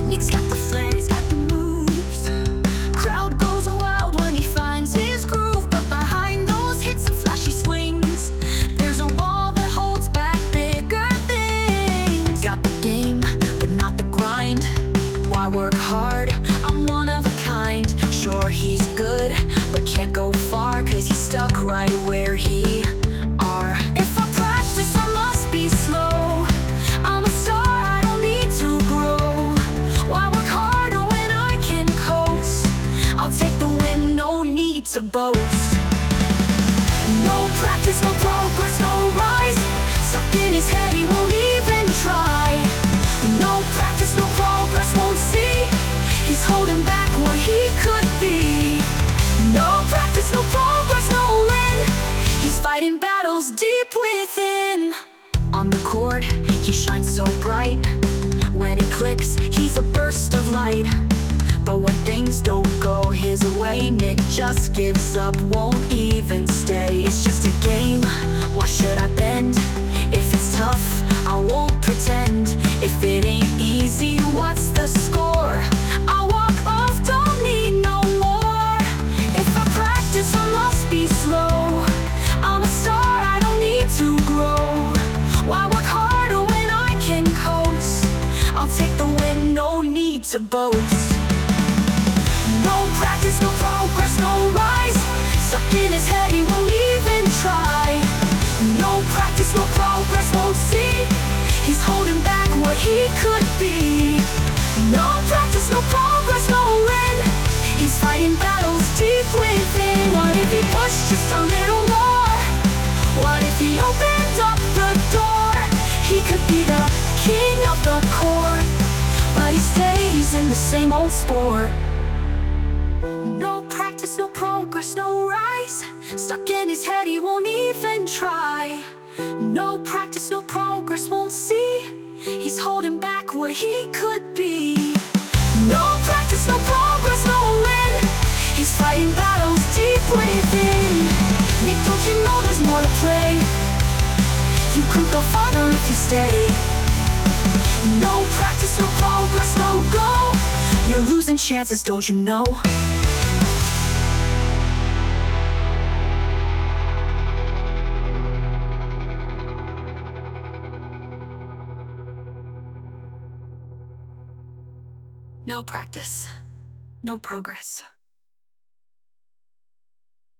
He's got the flair, he's got the moves. Crowd goes wild when he finds his groove. But behind those hits and flashy swings, there's a wall that holds back bigger things. Got the game, but not the grind. Why work hard? I'm one of a kind. Sure, he's good, but can't go far, 'cause he's stuck right where he are. If I practice, I must be slow. I'm a star, I don't need to grow. Why work harder when I can coast? I'll take the win, no need to boast. No practice, no progress, no rise. Stuck in his head, he won't even try. No practice, no progress, won't see. He's holding back what he could be. No practice, no progress, no win. He's fighting battles deep within. On the court, he shines so bright. When it clicks, he's a burst of light. But when things don't go his way, Nick just gives up, won't even stay. It's just a game, why should I bend? If it's tough, I won't pretend. If it ain't easy, what's the score? I'll walk off, don't need no more. If I practice, I must be slow. I'm a star, I don't need to grow. Why work harder when I can coast? I'll take the win, no need to boast. No practice, no progress, no rise. Stuck in his head, he won't even try. No practice, no progress, won't see. He's holding back what he could be. No practice, no progress, no win. He's fighting battles deep within. What if he pushed just a little more? What if he opened up the door? He could be the king of the court, but he stays in the same old sport. No practice, no progress, no rise. Stuck in his head, he won't even try. No practice, no progress, won't see. He's holding back what he could be. No practice, no progress, no win. He's fighting battles deep within. Nick, don't you know there's more to play? You could go farther if you stay. No practice, no progress, no goal. You're losing chances, don't you know? No practice, no progress.